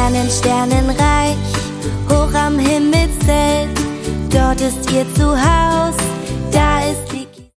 Sternenreich, hoch am Himmelszelt, dort ist ihr Zuhause.